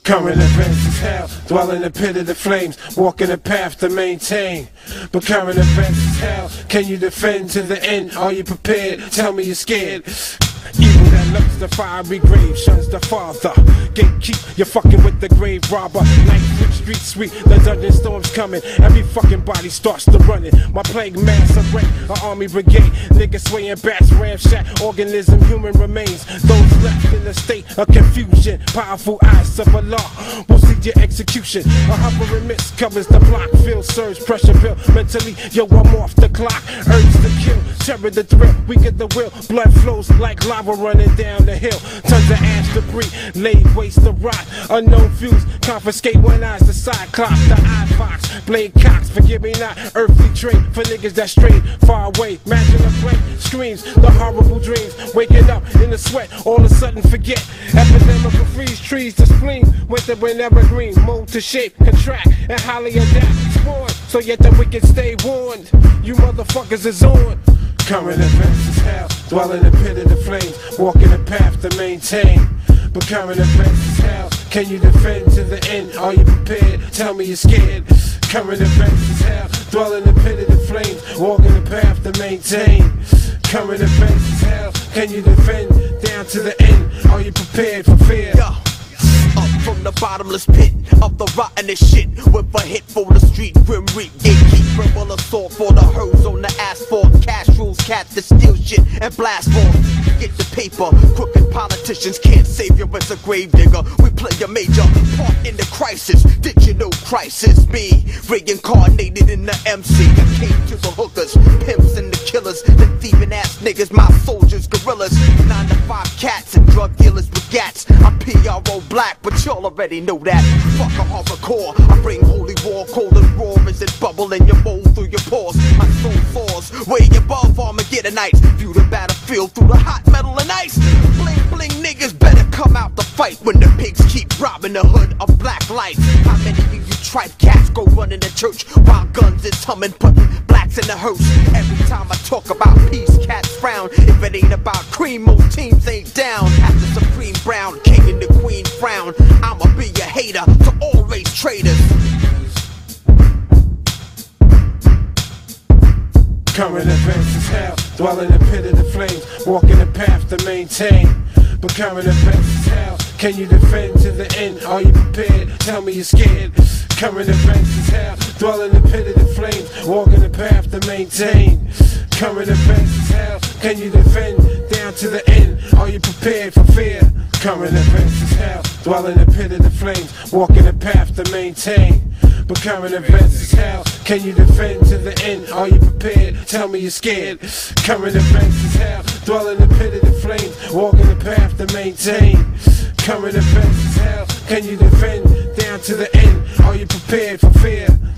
Current events is hell, dwell in the pit of the flames, walking the path to maintain. But current events is hell, can you defend to the end? Are you prepared? Tell me you're scared. Evil that lurks the fiery grave, shuns the father. Gatekeep, you're fucking with the grave robber. Night with street sweet, the dungeon storm's coming. Every fucking body starts to running. My plague mass array, an army brigade. Niggas swaying bats, ramshack, organism, human remains. Those left in a state of confusion. Powerful eyes of Allah will see your execution. A hovering mist covers the block. Feel surge, pressure build. Mentally, yo, I'm off the clock. Urge to kill, terror the thrill. We get the will. Blood flows like lava running down the hill. Tons of ash debris, laid waste to rot. Unknown fuse, confiscate one eye's the cyclops, the eye fox, blade cocks. Forgive me not, earthly trait for niggas that strayed far away. Imagine a flame screams, the horrible dreams. Waking up in the sweat, all of a sudden forget. Epidemic of freeze trees to spleen. Winter when evergreen, mold to shape, contract, and highly adapt. Spawn, so yet the wicked stay warned. You motherfuckers is on. Current events is hell, dwell in the pit of the flames, walking the path to maintain. But current events is hell, can you defend to the end? Are you prepared? Tell me you're scared. Current events is hell, dwell in the pit of the flames, walking the path to maintain. Current events is hell, can you defend down to the end? Are you prepared for fear? Up from the bottomless pit of the rottenest shit, with a hit for the street, grim reap, gatekeeper will assault for the herds on the asphalt. Cash rules, cats that steal shit and blast for. Get the paper, crooked politicians can't save you as a grave digger. We play a major part in the crisis. Did you know crisis? Me, reincarnated in the MC. I came to the hookers, pimps and the killers, the thieving ass niggas, my soldiers, gorillas, 9 to 5 cats and drug dealers with gats. I'm PRO black, but y'all already know that. Fuck a hardcore, I bring holy war, cold and raw as it bubble in your bowl through your pores. My soul soars way above Armageddonites. View the battlefield through the hot metal and ice. Bling bling niggas better come out to fight when the pigs keep robbing the hood of black lights. How many of you tripe cats go running to church while guns is humming, putting blacks in the hearse? Every time I talk about peace, cats frown. If it ain't about cream, most teams ain't down. After Supreme Brown, King and the Queen frown. I'ma be a hater to all race traitors. Current events is hell, dwell in the pit of the flames, walking the path to maintain. But current events is hell, can you defend to the end? Are you prepared? Tell me you're scared. Current events is hell, dwell in the pit of the flames, walking the path to maintain. Current events is hell, can you defend down to the end? Are you prepared for fear? Current events is hell, dwell in the pit of the flames, walking the path to maintain. But current events is hell, can you defend to the end? Are you prepared? Tell me you're scared. Current events is hell, dwell in the pit of the flames, walking the path to maintain. Current events is hell, can you defend down to the end? Are you prepared for fear?